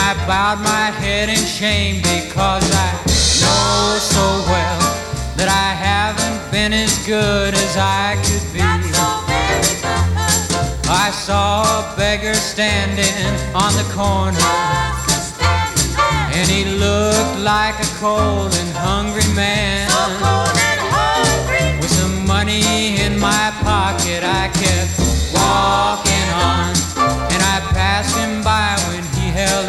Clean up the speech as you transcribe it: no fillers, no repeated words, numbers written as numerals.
I bowed my head in shame because I know so well that I haven't been as good as I could be. I saw a beggar standing on the corner, and he looked like a cold and hungry man. With some money in my pocket, I